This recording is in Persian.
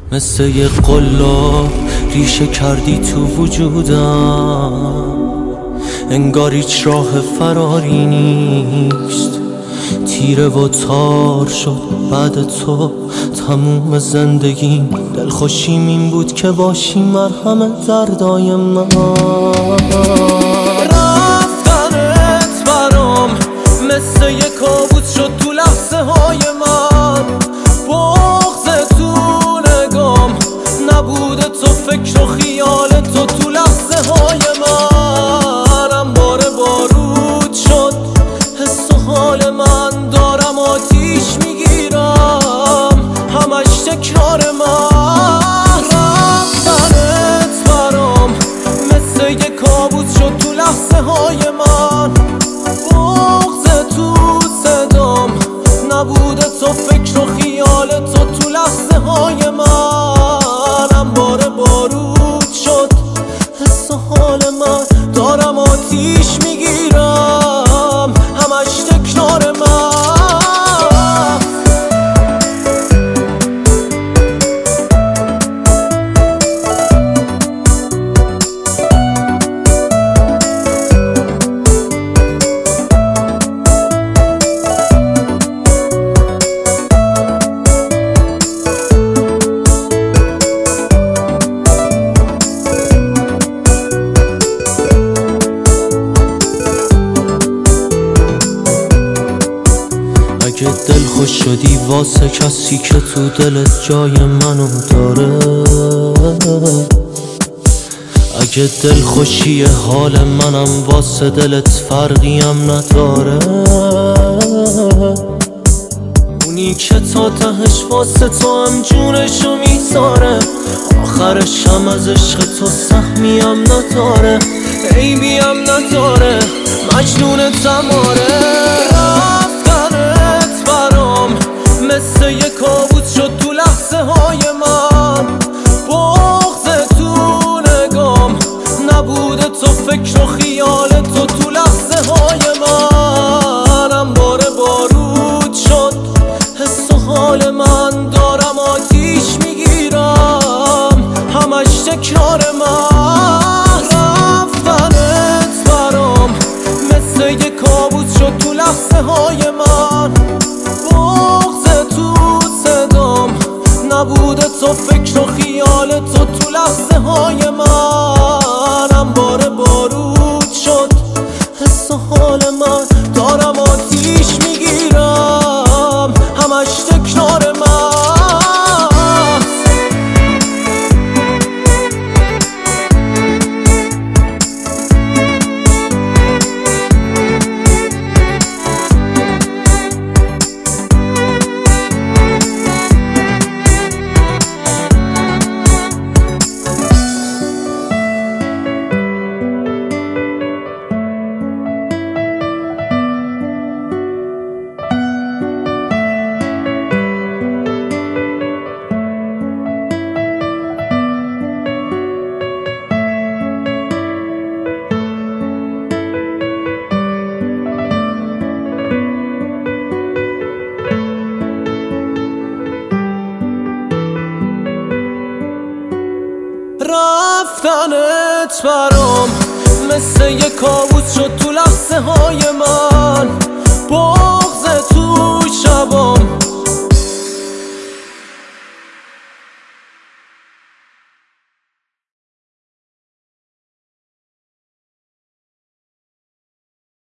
مثل یه قلاب ریشه کردی تو وجودم، انگار هیچ راه فراری نیست. تیره و تار شد بعد تو تموم زندگیم. دلخوشیم این بود که باشی مرهم دردای من. رفتنت برام مثل یه کابوس شد تو لحظه های من. بغض تو نگام نبوده، تو فکر و خیال تو لحظه های من. انبار بارود شد حس و حال من، دارم آتیش میگیرم همش تکرار من. رفتنت برام مثل یه کابوس شد تو لحظه های من. بغض تو صدام نبوده، تو فکر و خیال تو لحظه های من. انبار بارود شد حس و حال من، دارم آتیش میگیرم همش تکرار من. اگه دل خوش شدی واسه کسی که تو دلت جای منو داره، اگه دل خوشی حال منم واسه دلت فرقی هم نداره. اونی که تا تهش واسه تو هم جونشو میذاره، آخرش هم از عشق تو سهمی هم نداره، عیبی هم نداره، مجنون تماره. مثل یه کابوس شد تو لحظه های من. بغض تو نگام نبوده، تو فکر و خیال تو لحظه های من. انبار بارود شد حس و حال من، دارم آتیش میگیرم همش تکرار من. رفتنت برام مثل یه کابوس شد تو لحظه های من. نبوده، تو فکر و خیال تو لحظه های من. انبار بارود شد حس و حال من، دارم آتیش میگیرم همش تکرار من. رفتنت برام مثل یه کابوس شد تو لحظه های من. بغض تو شبام